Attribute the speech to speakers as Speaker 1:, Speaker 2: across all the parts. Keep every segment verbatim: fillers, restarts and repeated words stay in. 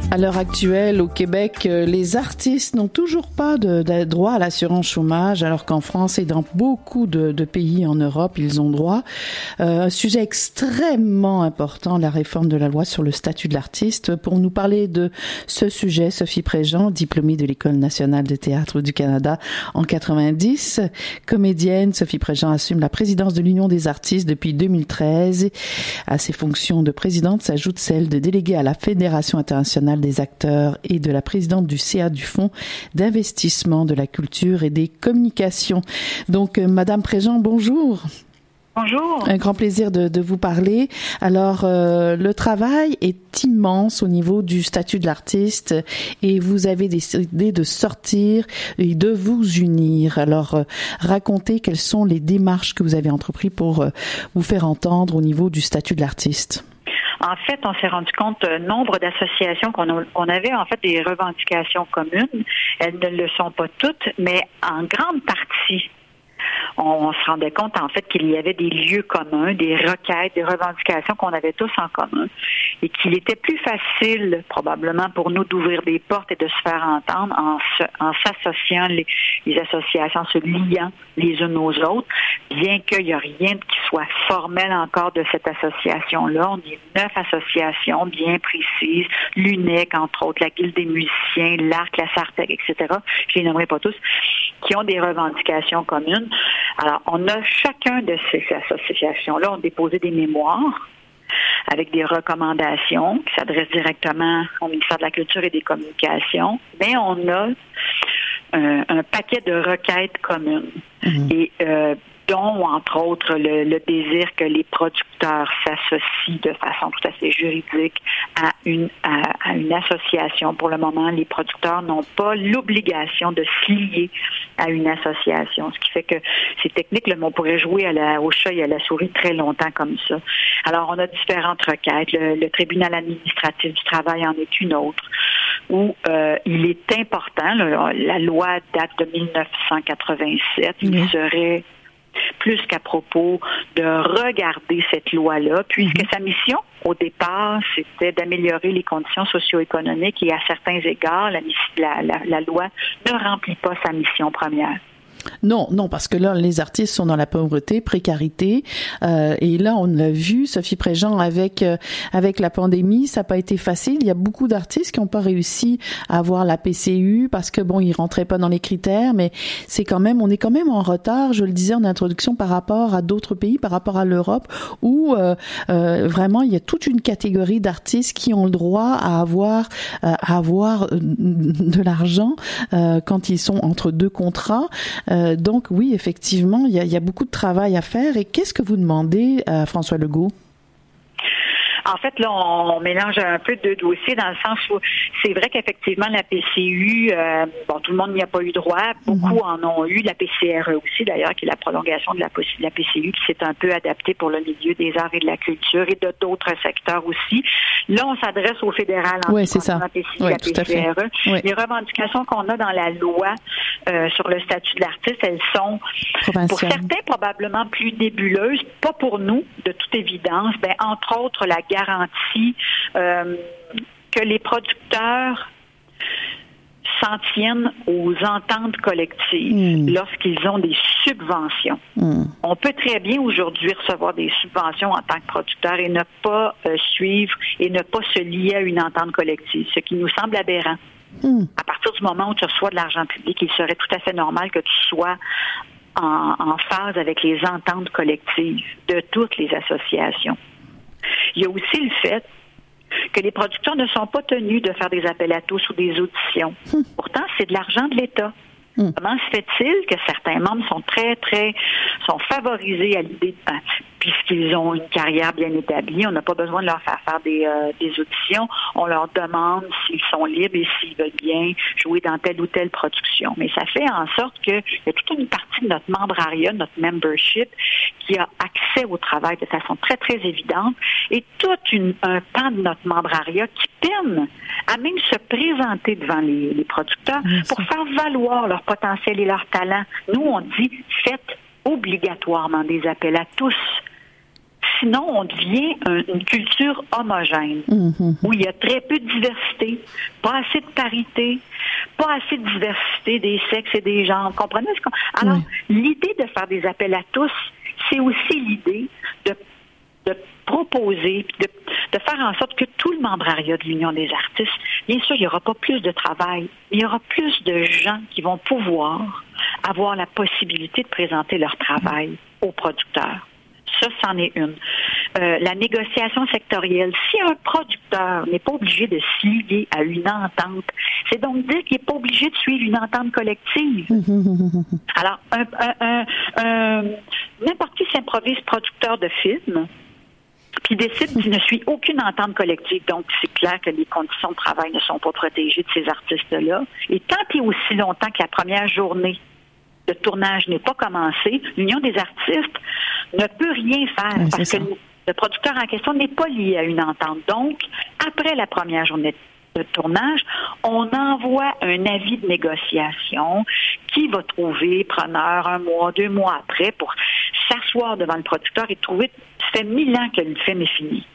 Speaker 1: À l'heure actuelle, au Québec, les artistes n'ont toujours pas de, de droit à l'assurance chômage, alors qu'en France et dans beaucoup de, de pays en Europe, ils ont droit. Euh, un sujet extrêmement important, la réforme de la loi sur le statut de l'artiste. Pour nous parler de ce sujet, Sophie Préjean, diplômée de l'École nationale de théâtre du Canada en quatre-vingt-dix, comédienne. Sophie Préjean assume la présidence de l'Union des artistes depuis deux mille treize. À ses fonctions de présidente s'ajoute celle de déléguée à la Fédération internationale des acteurs et de la présidente du C A du Fonds d'investissement de la culture et des communications. Donc, euh, Madame Préjean, bonjour.
Speaker 2: Bonjour.
Speaker 1: Un grand plaisir de, de vous parler. Alors, euh, le travail est immense au niveau du statut de l'artiste et vous avez décidé de sortir et de vous unir. Alors, euh, racontez quelles sont les démarches que vous avez entreprises pour euh, vous faire entendre au niveau du statut de l'artiste.
Speaker 2: En fait, on s'est rendu compte euh, nombre d'associations qu'on, a, qu'on avait en fait des revendications communes. Elles ne le sont pas toutes, mais en grande partie, on, on se rendait compte en fait qu'il y avait des lieux communs, des requêtes, des revendications qu'on avait tous en commun et qu'il était plus facile probablement pour nous d'ouvrir des portes et de se faire entendre en, se, en s'associant les, les associations, se liant les unes aux autres, bien qu'il n'y a rien qui soit formel encore de cette association-là. On est neuf associations bien précises, l'U N E C, entre autres, la Guilde des musiciens, l'Arc, la Sartec, et cetera. Je les nommerai pas tous, qui ont des revendications communes. Alors, on a chacun de ces associations-là ont déposé des mémoires avec des recommandations qui s'adressent directement au ministère de la Culture et des Communications, mais on a un, un paquet de requêtes communes. Mmh. Et euh, dont, entre autres, le, le désir que les producteurs s'associent de façon tout à fait juridique à une, à, à une association. Pour le moment, les producteurs n'ont pas l'obligation de se lier à une association, ce qui fait que c'est technique, mais on pourrait jouer à la, au chat et à la souris très longtemps comme ça. Alors, on a différentes requêtes. Le, le tribunal administratif du travail en est une autre, où euh, il est important, là, la loi date de dix-neuf cent quatre-vingt-sept, mmh. il serait plus qu'à propos de regarder cette loi-là, puisque sa mission, au départ, c'était d'améliorer les conditions socio-économiques et à certains égards, la, la, la, la loi ne remplit pas sa mission première.
Speaker 1: Non, non, parce que là, les artistes sont dans la pauvreté, précarité, euh, et là, on l'a vu, Sophie Préjean, avec euh, avec la pandémie, ça n'a pas été facile. Il y a beaucoup d'artistes qui n'ont pas réussi à avoir la P C U parce que bon, ils rentraient pas dans les critères, mais c'est quand même, on est quand même en retard. Je le disais en introduction par rapport à d'autres pays, par rapport à l'Europe, où euh, euh, vraiment il y a toute une catégorie d'artistes qui ont le droit à avoir euh, à avoir de l'argent euh, quand ils sont entre deux contrats. Euh, donc oui, effectivement, il y a, il y a beaucoup de travail à faire. Et qu'est-ce que vous demandez à François Legault?
Speaker 2: En fait, là, on mélange un peu deux dossiers dans le sens où c'est vrai qu'effectivement, la P C U, euh, bon, tout le monde n'y a pas eu droit. Beaucoup mm-hmm. en ont eu. La P C R E aussi, d'ailleurs, qui est la prolongation de la, de la P C U, qui s'est un peu adaptée pour le milieu des arts et de la culture et de d'autres secteurs aussi. Là, on s'adresse au fédéral en
Speaker 1: oui, c'est ça.
Speaker 2: La P C U,
Speaker 1: oui,
Speaker 2: la P C R E.
Speaker 1: Oui.
Speaker 2: Les revendications qu'on a dans la loi euh, sur le statut de l'artiste, elles sont, pour certains, probablement plus nébuleuses. Pas pour nous, de toute évidence. Ben, entre autres, la garantie euh, que les producteurs s'en tiennent aux ententes collectives mmh. lorsqu'ils ont des subventions. Mmh. On peut très bien aujourd'hui recevoir des subventions en tant que producteur et ne pas euh, suivre et ne pas se lier à une entente collective, ce qui nous semble aberrant. Mmh. À partir du moment où tu reçois de l'argent public, il serait tout à fait normal que tu sois en, en phase avec les ententes collectives de toutes les associations. Il y a aussi le fait que les producteurs ne sont pas tenus de faire des appels à tous ou des auditions. Hum. Pourtant, c'est de l'argent de l'État. Hum. Comment se fait-il que certains membres sont très, très, sont favorisés à l'idée de, ben, puisqu'ils ont une carrière bien établie, on n'a pas besoin de leur faire faire des, euh, des auditions. On leur demande s'ils sont libres et s'ils veulent bien jouer dans telle ou telle production. Mais ça fait en sorte qu'il y a toute une partie de notre membrariat, notre membership, qui a accès au travail de façon très, très évidente et tout une, un pan de notre membrariat qui peine à même se présenter devant les, les producteurs mmh, pour faire valoir leur potentiel et leur talent. Nous, on dit, faites obligatoirement des appels à tous. sinon, on devient un, une culture homogène, mm-hmm. où il y a très peu de diversité, pas assez de parité, pas assez de diversité des sexes et des genres. Comprenez ce qu'on... Alors, oui. l'idée de faire des appels à tous, c'est aussi l'idée de, de proposer, de, de faire en sorte que tout le membrariat de l'Union des artistes, bien sûr, il n'y aura pas plus de travail, mais il y aura plus de gens qui vont pouvoir avoir la possibilité de présenter leur travail aux producteurs. Ça, c'en est une. Euh, la négociation sectorielle. Si un producteur n'est pas obligé de se lier à une entente, c'est donc dire qu'il n'est pas obligé de suivre une entente collective. Alors, un, un, un, un, n'importe qui s'improvise producteur de films, puis décide qu'il ne suit aucune entente collective. Donc, c'est clair que les conditions de travail ne sont pas protégées de ces artistes-là. Et tant et aussi longtemps que la première journée de tournage n'est pas commencé, l'Union des artistes ne peut rien faire oui, parce que le, le producteur en question n'est pas lié à une entente. Donc, après la première journée de tournage, on envoie un avis de négociation qui va trouver preneur un mois, deux mois après pour s'asseoir devant le producteur et trouver, ça fait mille ans que le film est fini.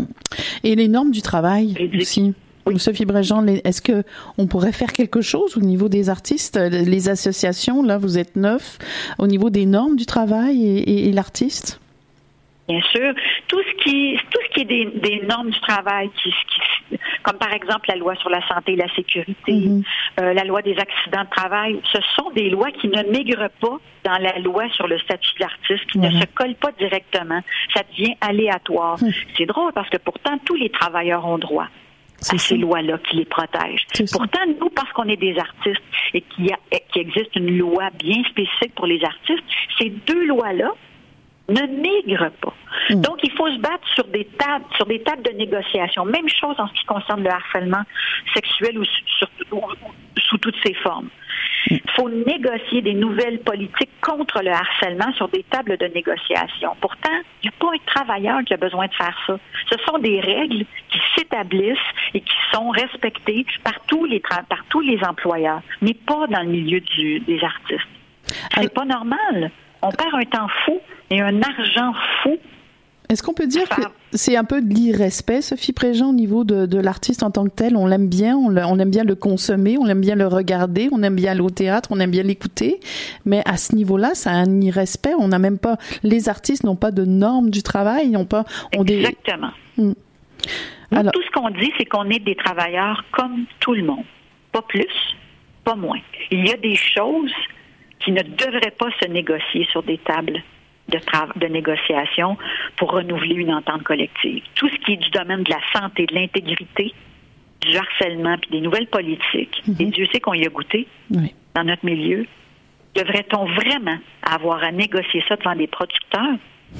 Speaker 1: Et les normes du travail aussi. Oui. Sophie Bréjean, est-ce que on pourrait faire quelque chose au niveau des artistes, les associations, là vous êtes neuf, au niveau des normes du travail et, et, et l'artiste?
Speaker 2: Bien sûr, tout ce qui, tout ce qui est des, des normes du travail, qui, qui, comme par exemple la loi sur la santé et la sécurité, mm-hmm. euh, la loi des accidents de travail, ce sont des lois qui ne migrent pas dans la loi sur le statut de l'artiste, qui mm-hmm. ne se collent pas directement. Ça devient aléatoire. Mm. C'est drôle parce que pourtant tous les travailleurs ont droit à ces lois-là qui les protègent. Pourtant, nous, parce qu'on est des artistes et qu'il y a, qu'il existe une loi bien spécifique pour les artistes, ces deux lois-là ne migrent pas. Mmh. Donc, il faut se battre sur des tables, sur des tables de négociation. Même chose en ce qui concerne le harcèlement sexuel ou sur, ou, sous toutes ses formes. Il faut négocier des nouvelles politiques contre le harcèlement sur des tables de négociation. Pourtant, il n'y a pas un travailleur qui a besoin de faire ça. Ce sont des règles qui s'établissent et qui sont respectées par tous les, tra- par tous les employeurs, mais pas dans le milieu du, des artistes. C'est Alors... pas normal. On perd un temps fou et un argent fou.
Speaker 1: Est-ce qu'on peut dire que c'est un peu de l'irrespect, Sophie Bréjean, au niveau de, de l'artiste en tant que tel? On l'aime bien, on, on aime bien le consommer, on aime bien le regarder, on aime bien aller au théâtre, on aime bien l'écouter. Mais à ce niveau-là, c'est un irrespect. On n'a même pas, les artistes n'ont pas de normes du travail, n'ont pas.
Speaker 2: Ont Exactement.
Speaker 1: Des... Hmm.
Speaker 2: Nous, Alors... tout ce qu'on dit, c'est qu'on est des travailleurs comme tout le monde. Pas plus, pas moins. Il y a des choses qui ne devraient pas se négocier sur des tables de, tra- de négociation pour renouveler une entente collective. Tout ce qui est du domaine de la santé, de l'intégrité, du harcèlement, puis des nouvelles politiques, mm-hmm. et Dieu sait qu'on y a goûté oui. dans notre milieu, devrait-on vraiment avoir à négocier ça devant des producteurs?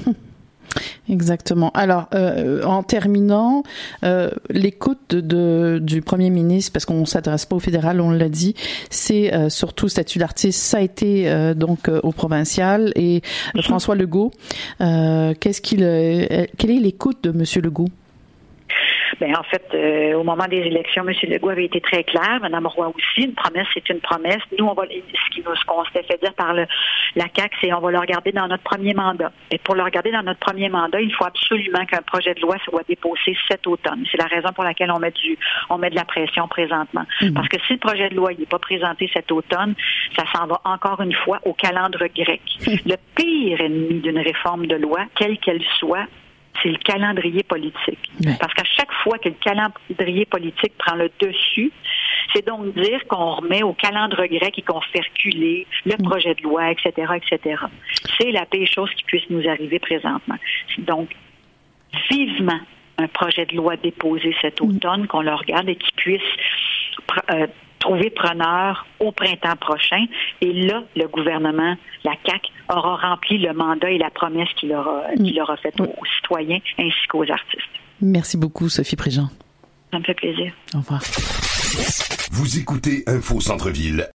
Speaker 1: Exactement. Alors, euh, en terminant, euh, l'écoute de, de, du Premier ministre, parce qu'on ne s'adresse pas au fédéral, on l'a dit, c'est euh, surtout statut d'artiste, ça a été euh, donc euh, au provincial, et euh, François Legault, euh, qu'est-ce qu'il, euh, quelle est l'écoute de Monsieur Legault?
Speaker 2: Bien, en fait, euh, au moment des élections, M. Legault avait été très clair, Mme Roy aussi. Une promesse, c'est une promesse. Nous, on va, ce qui nous, ce qu'on s'était fait dire par le, la C A Q, c'est on va le regarder dans notre premier mandat. Et pour le regarder dans notre premier mandat, il faut absolument qu'un projet de loi soit déposé cet automne. C'est la raison pour laquelle on met du, on met de la pression présentement. Mmh. Parce que si le projet de loi n'est pas présenté cet automne, ça s'en va encore une fois au calendrier grec. Mmh. Le pire ennemi d'une réforme de loi, quelle qu'elle soit, c'est le calendrier politique. Oui. Parce qu'à chaque fois que le calendrier politique prend le dessus, c'est donc dire qu'on remet au calendrier grec et qu'on fait reculer le projet de loi, et cetera, et cetera. C'est la pire chose qui puisse nous arriver présentement. Donc, vivement un projet de loi déposé cet automne, qu'on le regarde et qui puisse euh, trouver preneur au printemps prochain. Et là, le gouvernement, la C A Q, aura rempli le mandat et la promesse qu'il aura, qu'il aura faite aux, aux citoyens ainsi qu'aux artistes.
Speaker 1: Merci beaucoup, Sophie Bréjean.
Speaker 2: Ça me fait plaisir.
Speaker 1: Au revoir.
Speaker 3: Vous écoutez Info Centre-Ville.